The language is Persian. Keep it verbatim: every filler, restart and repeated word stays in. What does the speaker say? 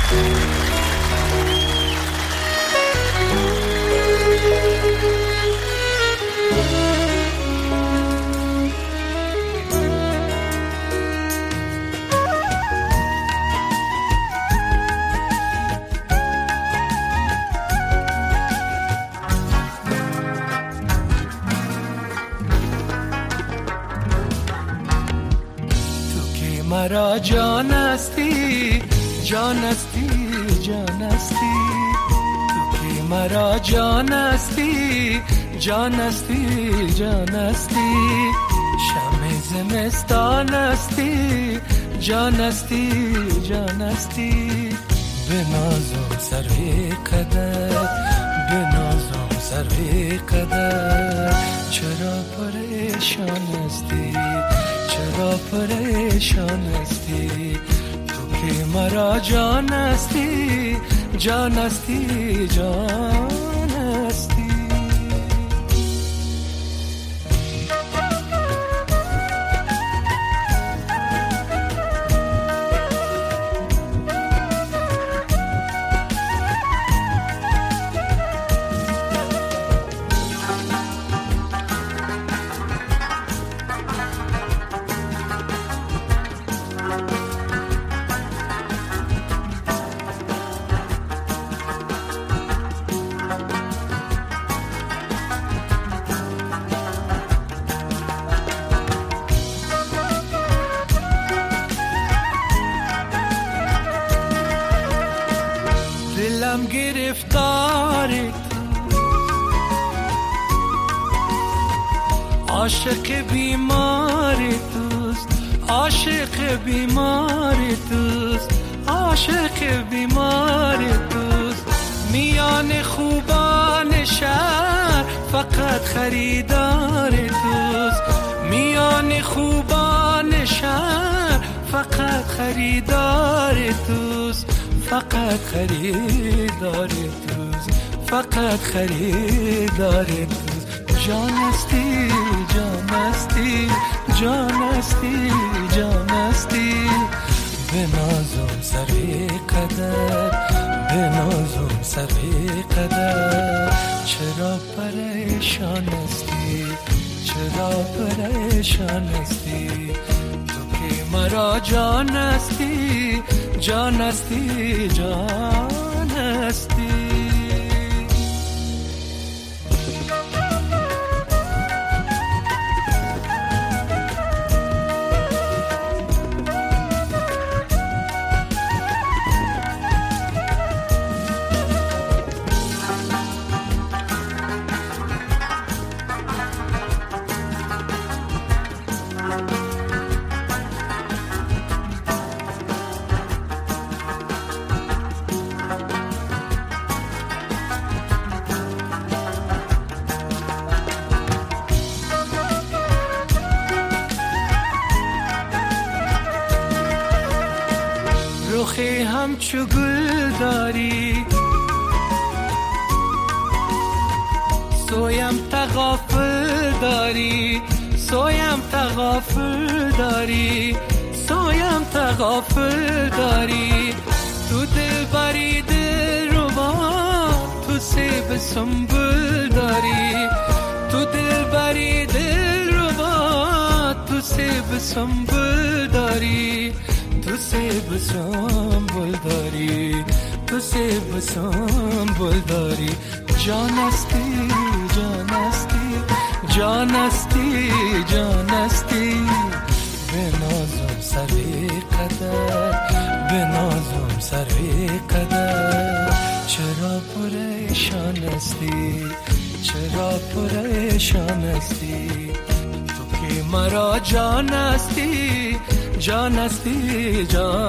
مرا جان هستی جان هستی جان هستی تو که مرا جان هستی جان هستی جان هستی شمع زمستان هستی جان هستی جان هستی به نازم سروی قدر به نازم سروی قدر چرا پریشان هستی چرا پریشان هستی تو که مرا جان هستی جان هستی جان هستی دلم گرفتار تو عاشق بیمار توست عاشق بیمار توست عاشق بیمار توست میان خوبان شهر فقط خریدار توست میان خوبان شهر فقط خریدار توست فقط خریدار توست فقط خریدار توست جان هستی جان هستی جان هستی جان هستی به نازم سروی قدر به نازم سروی قدر چرا پریشان هستی چرا پریشان هستی تو که مرا جان هستی جان هستی جان هستی رخی همچو گل داری سویم تغافل داری سویم تغافل داری سویم تغافل داری تو دل بری دل ربا تو سیب سنبل داری تو دل بری دل ربا تو سیب سنبل داری تو سیب سنبل داری تو سیب سنبل داری جان هستی جان هستی جان هستی جان هستی به نازم سروی قدر به نازم سروی قدر چرا پریشان هستی چرا پریشان هستی تو که مرا جان هستی جان هستی جان